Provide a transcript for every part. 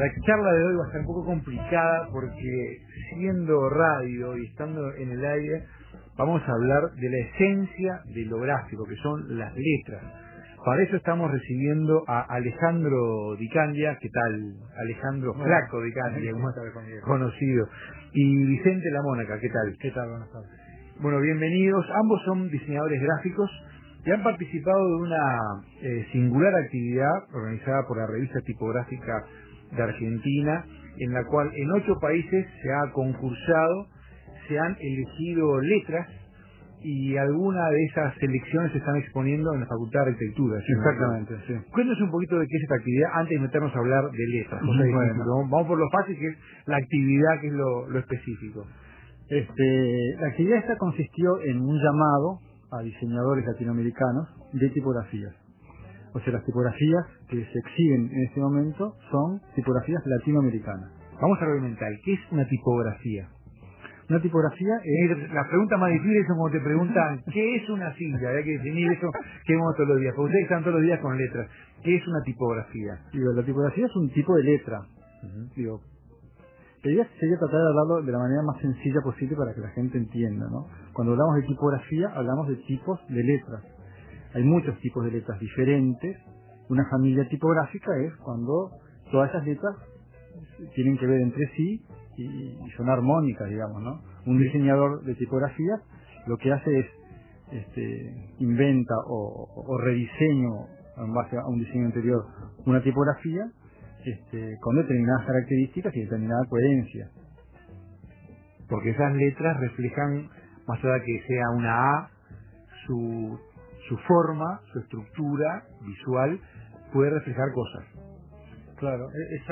La charla de hoy va a ser un poco complicada porque siendo radio y estando en el aire vamos a hablar de la esencia de lo gráfico, que son las letras. Para eso estamos recibiendo a Alejandro Di Candia. ¿Qué tal? Alejandro Flaco Di Candia, como conocido. Y Vicente La Mónaca, ¿qué tal? ¿Qué tal? Buenas tardes. Bueno, bienvenidos. Ambos son diseñadores gráficos que han participado de una singular actividad organizada por la revista tipográfica de Argentina, en la cual en 8 países se ha concursado, se han elegido letras y algunas de esas selecciones se están exponiendo en la Facultad de Arquitectura. ¿Sí? Exactamente, sí. Cuéntanos un poquito de qué es esta actividad antes de meternos a hablar de letras. Vamos por lo fácil, que es la actividad, que es lo específico. La actividad esta consistió en un llamado a diseñadores latinoamericanos de tipografías. O sea, las tipografías que se exhiben en este momento son tipografías latinoamericanas. Vamos a argumentar, ¿qué es una tipografía? Una tipografía es... La pregunta más difícil es como te preguntan, ¿qué es una silla? Hay que definir eso que vemos todos los días. Porque ustedes están todos los días con letras. ¿Qué es una tipografía? Digo, la tipografía es un tipo de letra. Digo, la idea sería tratar de hablarlo de la manera más sencilla posible para que la gente entienda, ¿no? Cuando hablamos de tipografía, hablamos de tipos de letras. Hay muchos tipos de letras diferentes. Una familia tipográfica es cuando todas esas letras tienen que ver entre sí y son armónicas, digamos, ¿no? Un diseñador de tipografías lo que hace es inventa o rediseño en base a un diseño anterior una tipografía con determinadas características y determinada coherencia. Porque esas letras reflejan, más allá que sea una A, su forma, su estructura visual puede reflejar cosas. Claro,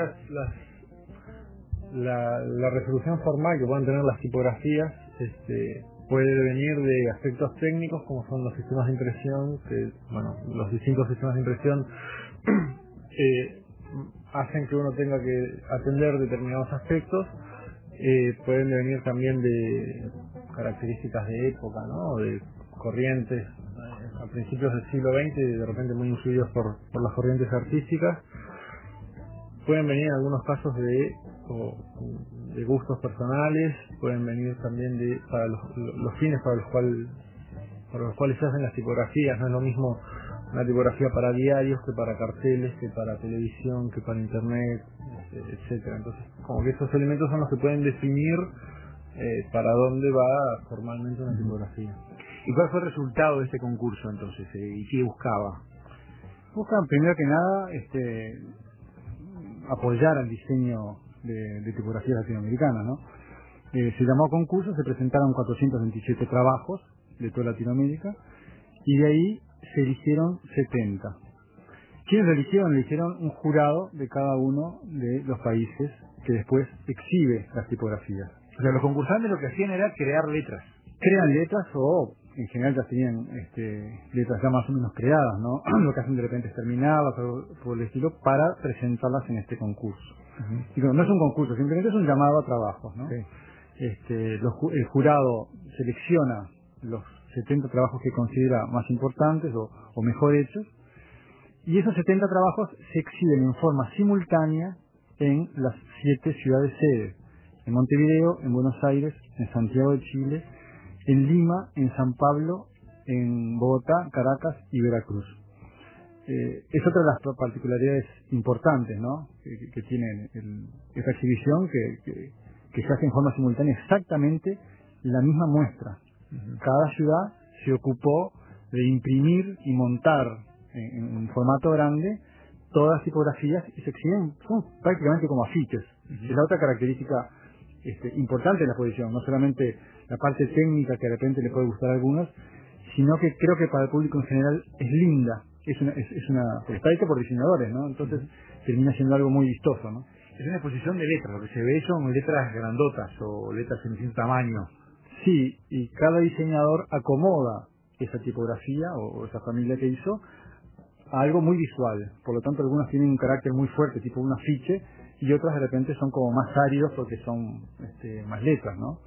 la resolución formal que puedan tener las tipografías puede venir de aspectos técnicos como son los sistemas de impresión, que los distintos sistemas de impresión hacen que uno tenga que atender determinados aspectos. Pueden venir también de características de época, ¿no? De corrientes a principios del siglo XX, de repente muy influidos por las corrientes artísticas. Pueden venir en algunos casos de gustos personales, pueden venir también para los fines para los cuales se hacen las tipografías. No es lo mismo una tipografía para diarios que para carteles, que para televisión, que para internet, etcétera. Entonces, como que estos elementos son los que pueden definir para dónde va formalmente una tipografía. ¿Y cuál fue el resultado de este concurso entonces? ¿Y qué buscaba? Buscan primero que nada apoyar al diseño de tipografías latinoamericanas, ¿no? Se llamó concurso, se presentaron 427 trabajos de toda Latinoamérica y de ahí se eligieron 70. ¿Quiénes lo eligieron? Eligieron un jurado de cada uno de los países que después exhibe las tipografías. O sea, los concursantes lo que hacían era crear letras. Crean letras o en general ya tenían letras ya más o menos creadas, ¿no? Lo que hacen de repente es terminarlas o por el estilo para presentarlas en este concurso. Digo, no es un concurso, simplemente es un llamado a trabajos, ¿no? Sí. El jurado selecciona los 70 trabajos que considera más importantes o mejor hechos, y esos 70 trabajos se exhiben en forma simultánea en las 7 ciudades sedes: en Montevideo, en Buenos Aires, en Santiago de Chile, en Lima, en San Pablo, en Bogotá, Caracas y Veracruz. Es otra de las particularidades importantes, ¿no? que tiene esta exhibición, que se hace en forma simultánea exactamente la misma muestra. Cada ciudad se ocupó de imprimir y montar en un formato grande todas las tipografías y se exhiben, son prácticamente como afiches. Es la otra característica importante de la exposición, no solamente la parte técnica que de repente le puede gustar a algunos, sino que creo que para el público en general es linda, porque está hecha por diseñadores, ¿no? Entonces termina siendo algo muy vistoso, ¿no? Es una exposición de letras, lo que se ve son letras grandotas o letras en distinto tamaño. Sí, y cada diseñador acomoda esa tipografía o esa familia que hizo a algo muy visual. Por lo tanto, algunas tienen un carácter muy fuerte, tipo un afiche, y otras de repente son como más áridos porque son más letras, ¿no?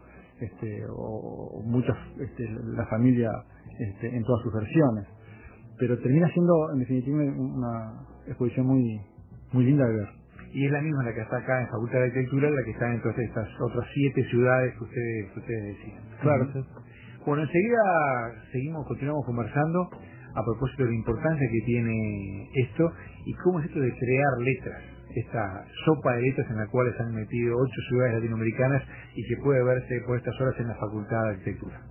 O muchas, la familia en todas sus versiones. Pero termina siendo, en definitiva, una exposición muy, muy linda de ver. y es la misma la que está acá en Facultad de Arquitectura, la que está en todas estas otras 7 ciudades que ustedes decían. Claro, sí. Bueno, enseguida continuamos conversando a propósito de la importancia que tiene esto y cómo es esto de crear letras, esta sopa de letras en la cual se han metido 8 ciudades latinoamericanas y que puede verse por estas horas en la Facultad de Arquitectura.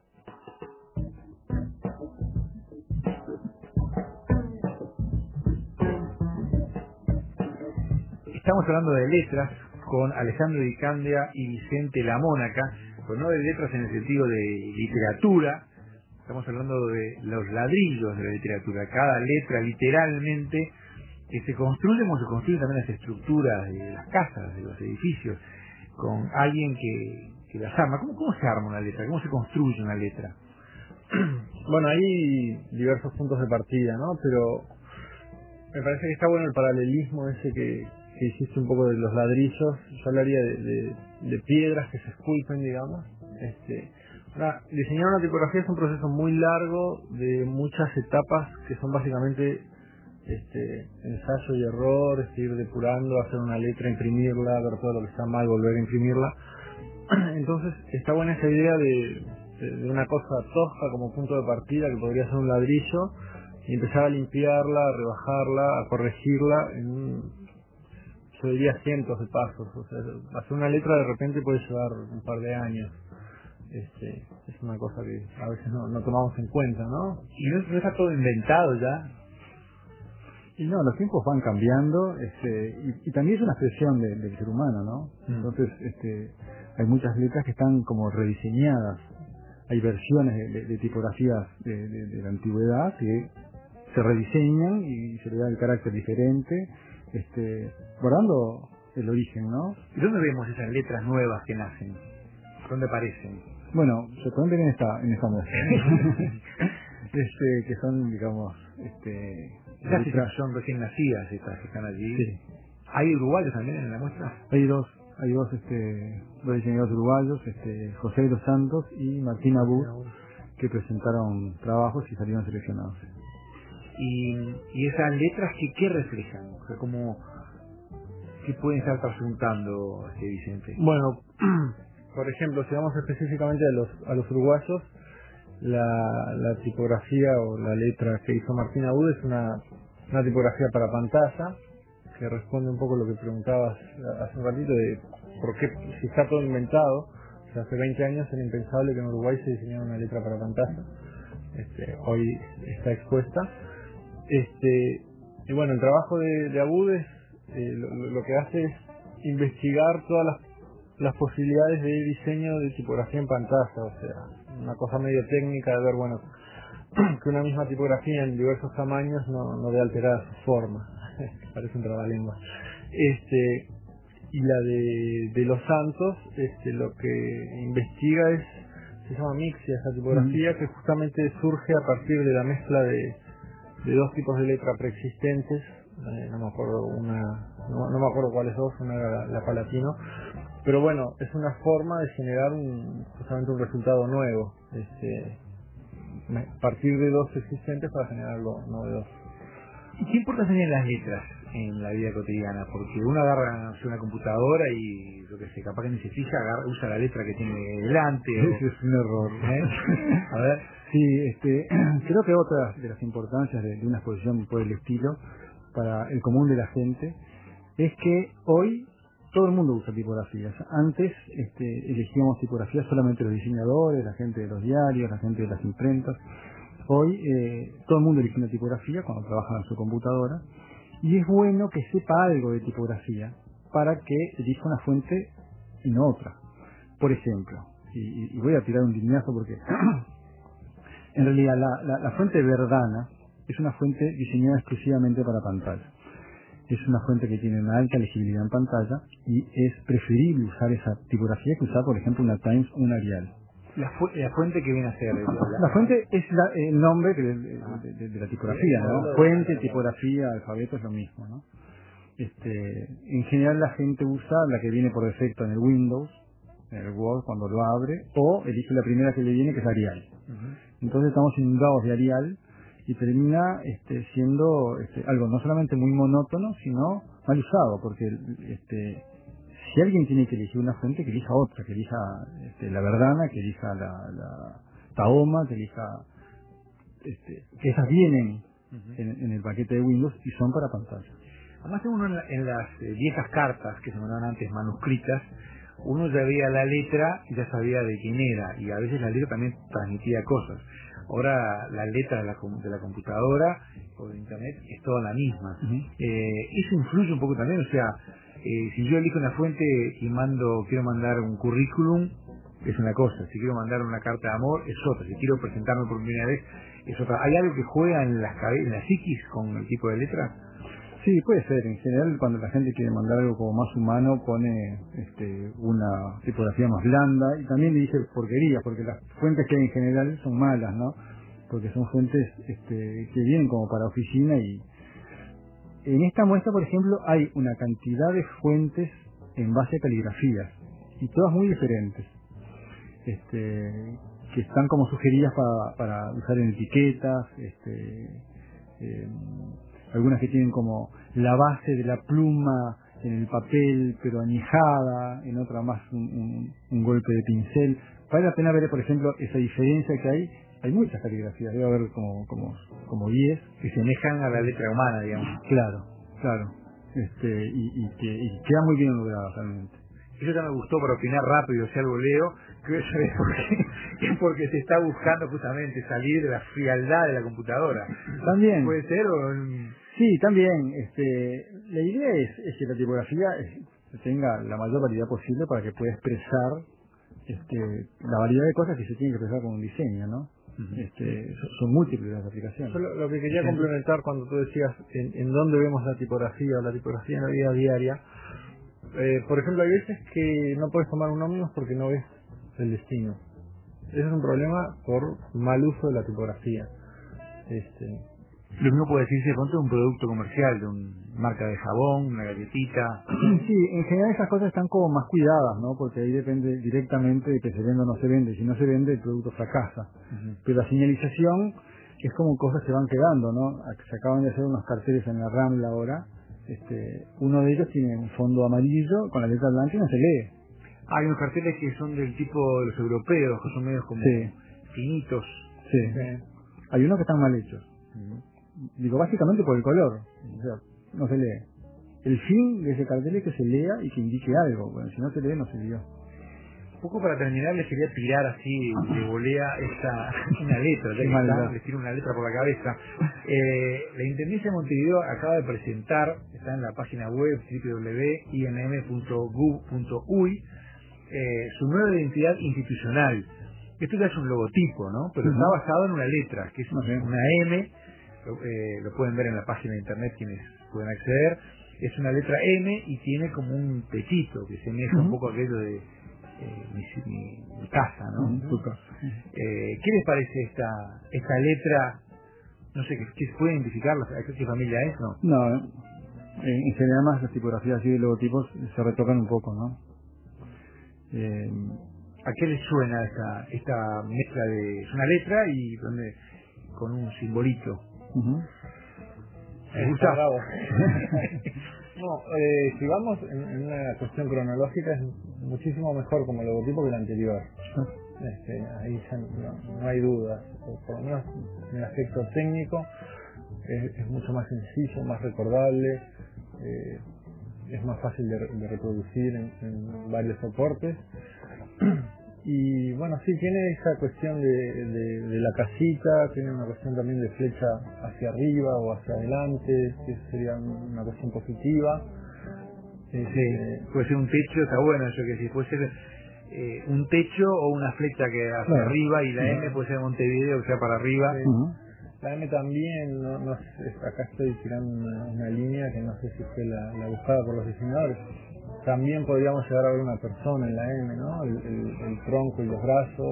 Estamos hablando de letras con Alejandro Di Candia y Vicente Lamónaca, pero no de letras en el sentido de literatura. Estamos hablando de los ladrillos de la literatura. Cada letra literalmente que se construye como se construyen también las estructuras de las casas, de los edificios, con alguien que las arma. ¿Cómo se arma una letra? ¿Cómo se construye una letra? Bueno, hay diversos puntos de partida, ¿no? Pero me parece que está bueno el paralelismo ese que hiciste un poco de los ladrillos. Yo hablaría de piedras que se esculpen, digamos. Diseñar una tipografía es un proceso muy largo de muchas etapas que son básicamente ensayo y error, ir depurando, hacer una letra, imprimirla, ver todo lo que está mal, volver a imprimirla. Entonces está buena esa idea de una cosa tosca como punto de partida que podría ser un ladrillo y empezar a limpiarla, a rebajarla, a corregirla en, yo diría, cientos de pasos. O sea, hacer una letra de repente puede llevar un par de años. Es una cosa que a veces no tomamos en cuenta, ¿no? Y no está todo inventado ya. Y no, los tiempos van cambiando, y también es una expresión del ser humano, ¿no? Entonces, hay muchas letras que están como rediseñadas. Hay versiones de tipografías de la antigüedad que se rediseñan y se le da el carácter diferente, guardando el origen, ¿no? ¿Y dónde vemos esas letras nuevas que nacen? ¿Dónde aparecen? Bueno, se pueden ver en esta muestra. Que son, digamos, letras son recién nacidas estas que están allí. Sí. ¿Hay uruguayos también en la muestra? Hay dos diseñadores uruguayos, José de los Santos y Martín Abud, que presentaron trabajos y salieron seleccionados. Y esas letras ¿qué reflejan? O sea, ¿qué pueden estar transjuntando, Vicente? Bueno, por ejemplo, si vamos específicamente a los uruguayos, la tipografía o la letra que hizo Martín Abud es una tipografía para pantalla, que responde un poco a lo que preguntabas hace un ratito de por qué, si está todo inventado. O sea, hace 20 años era impensable que en Uruguay se diseñara una letra para pantalla. Hoy está expuesta. Y bueno, el trabajo de Abud lo que hace es investigar todas las posibilidades de diseño de tipografía en pantalla. O sea, una cosa medio técnica de ver, bueno, que una misma tipografía en diversos tamaños no debe alterar su forma. Parece un trabalengua. Y la de los Santos, lo que investiga se llama mixia, esa tipografía, que justamente surge a partir de la mezcla de dos tipos de letra preexistentes. No me acuerdo cuáles dos, una era la Palatino, pero bueno, es una forma de generar justamente un resultado nuevo, partir de dos existentes para generar algo novedoso. ¿Y qué importancia tienen las letras en la vida cotidiana? Porque uno agarra una computadora y, lo que sé, capaz que ni se fija, usa la letra que tiene delante. Ese es un error. A ver. Sí, creo que otra de las importancias de una exposición por el estilo para el común de la gente es que hoy todo el mundo usa tipografías. Antes elegíamos tipografías solamente los diseñadores, la gente de los diarios, la gente de las imprentas. Hoy todo el mundo elige una tipografía cuando trabaja en su computadora, y es bueno que sepa algo de tipografía para que elija una fuente y no otra. Por ejemplo, y voy a tirar un lineazo porque en realidad la fuente Verdana es una fuente diseñada exclusivamente para pantalla. Es una fuente que tiene una alta legibilidad en pantalla y es preferible usar esa tipografía que usar, por ejemplo, una Times o una Arial. La fuente que viene a ser... La fuente es el nombre de la tipografía, ¿no? Fuente, tipografía, alfabeto es lo mismo, ¿no? En general la gente usa la que viene por defecto en el Windows, en el Word cuando lo abre, o elige la primera que le viene, que es Arial. Entonces estamos inundados de Arial y termina siendo algo no solamente muy monótono, sino mal usado, porque si alguien tiene que elegir una fuente, que elija otra, que elija la Verdana, que elija la Tahoma, que elija que esas vienen en el paquete de Windows y son para pantalla. Además, uno en las viejas cartas que se mandaban antes manuscritas, uno ya veía la letra y ya sabía de quién era, y a veces la letra también transmitía cosas. Ahora la letra de la computadora o de internet es toda la misma. Eso influye un poco también, o sea, si yo elijo una fuente y quiero mandar un currículum, es una cosa; si quiero mandar una carta de amor, es otra; si quiero presentarme por primera vez, es otra. ¿Hay algo que juega en la psiquis con el tipo de letra? Sí, puede ser. En general, cuando la gente quiere mandar algo como más humano, pone una tipografía más blanda, y también le dice porquería, porque las fuentes que hay en general son malas, ¿no? Porque son fuentes que vienen como para oficina. Y en esta muestra, por ejemplo, hay una cantidad de fuentes en base a caligrafías, y todas muy diferentes, que están como sugeridas para usar en etiquetas, algunas que tienen como la base de la pluma en el papel pero añejada, en otra más un golpe de pincel. Vale la pena ver, por ejemplo, esa diferencia que hay. Hay muchas caligrafías, debe haber como 10 que semejan a la letra humana, digamos. Claro, y queda muy bien lograda realmente. Eso ya me gustó para opinar rápido, si algo leo, que eso es porque se está buscando justamente salir de la frialdad de la computadora. También. ¿Puede ser? Sí, también. La idea es que la tipografía tenga la mayor variedad posible para que pueda expresar la variedad de cosas que se tienen que expresar con un diseño, ¿no? Son múltiples las aplicaciones. Yo lo que quería complementar cuando tú decías en dónde vemos la tipografía en la vida diaria. Por ejemplo, hay veces que no puedes tomar un ómnibus porque no ves el destino. Ese es un problema por mal uso de la tipografía. Lo mismo puede decirse contra un producto comercial, de una marca de jabón, una galletita. Sí, en general esas cosas están como más cuidadas, ¿no? Porque ahí depende directamente de que se vende o no se vende. Si no se vende, el producto fracasa. Pero la señalización es como cosas que van quedando, ¿no? Se acaban de hacer unos carteles en la Rambla ahora. Uno de ellos tiene un fondo amarillo con la letra blanca y no se lee. Hay unos carteles que son del tipo de los europeos, que son medios como finitos. Sí. Hay unos que están mal hechos. Digo, básicamente por el color. O sea, no se lee. El fin de ese cartel es que se lea y que indique algo. Bueno, si no se lee, no se leyó. Un poco para terminar, les quería tirar así de volea una letra, les tiro una letra por la cabeza. La Intendencia de Montevideo acaba de presentar, está en la página web www.inm.gov.uy, su nueva identidad institucional. Esto ya es un logotipo, ¿no? Pero está basado en una letra, que es una M, lo pueden ver en la página de internet quienes pueden acceder. Es una letra M y tiene como un techito que semeja un poco aquello de mi casa, ¿no? ¿Qué les parece esta letra? No sé, ¿qué puede identificarla? ¿Qué familia es? No, en general más las tipografías así de logotipos se retocan un poco, ¿no? ¿A qué les suena esta mezcla es una letra y con un simbolito? ¿Les gusta? No, si vamos en una cuestión cronológica, es muchísimo mejor como logotipo que el anterior. Ahí ya no hay dudas. Por lo menos en el aspecto técnico es mucho más sencillo, más recordable, es más fácil de reproducir en varios soportes. Y bueno, sí, tiene esa cuestión de la casita, tiene una cuestión también de flecha hacia arriba o hacia adelante, que sería una cuestión positiva. Puede ser un techo, está bueno eso, que si puede ser un techo o una flecha que hacia arriba, y la M puede ser Montevideo, que sea para arriba. La M también, no sé, acá estoy tirando una línea que no sé si fue la buscada por los diseñadores. También podríamos llegar a ver una persona en la M, ¿no? El tronco y los brazos.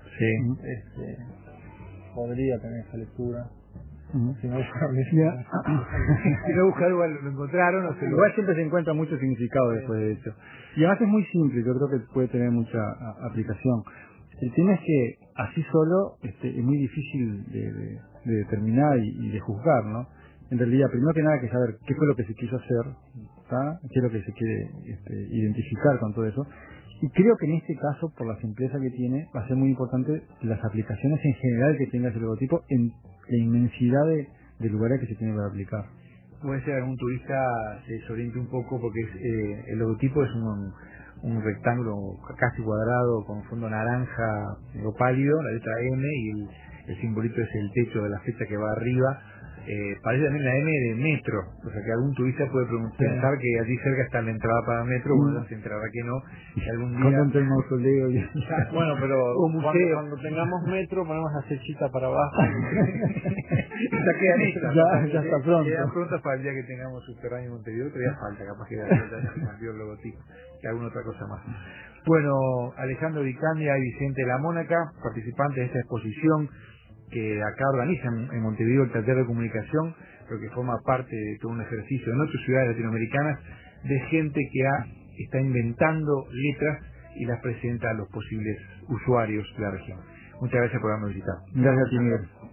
Podría tener esa lectura. Si no buscaron, igual lo encontraron. Igual siempre se encuentra mucho significado después de eso. Y además es muy simple, yo creo que puede tener mucha aplicación. El tema es que así solo es muy difícil de determinar y de juzgar, ¿no? En realidad, primero que nada, hay que saber qué fue lo que se quiso hacer, qué es lo que se quiere identificar con todo eso. Y creo que en este caso, por la simpleza que tiene, va a ser muy importante las aplicaciones en general que tenga ese logotipo en la inmensidad de lugares que se tiene para aplicar. Puede ser que algún turista se desoriente un poco porque el logotipo es un rectángulo casi cuadrado con fondo naranja o pálido, la letra M, y el simbolito es el techo de la flecha que va arriba. Parece también la M de metro, o sea que algún turista puede pensar que allí cerca está la entrada para el metro, uno se entrará que no, y algún día... Cuando entre el mausoleo y... Bueno, pero museo. cuando tengamos metro ponemos la flechita para abajo. Ya quedan listas, ya está pronto. Quedan prontas para el día que tengamos subterráneo en Montevideo, todavía falta, capaz que ya se cambió el logotipo, y alguna otra cosa más. Bueno, Alejandro Vicandia y Vicente La Mónaca, participantes de esta exposición que acá organizan en Montevideo el taller de comunicación, pero que forma parte de todo un ejercicio en otras ciudades latinoamericanas de gente que está inventando letras y las presenta a los posibles usuarios de la región. Muchas gracias por habernos visitado. Gracias a ti, Miguel.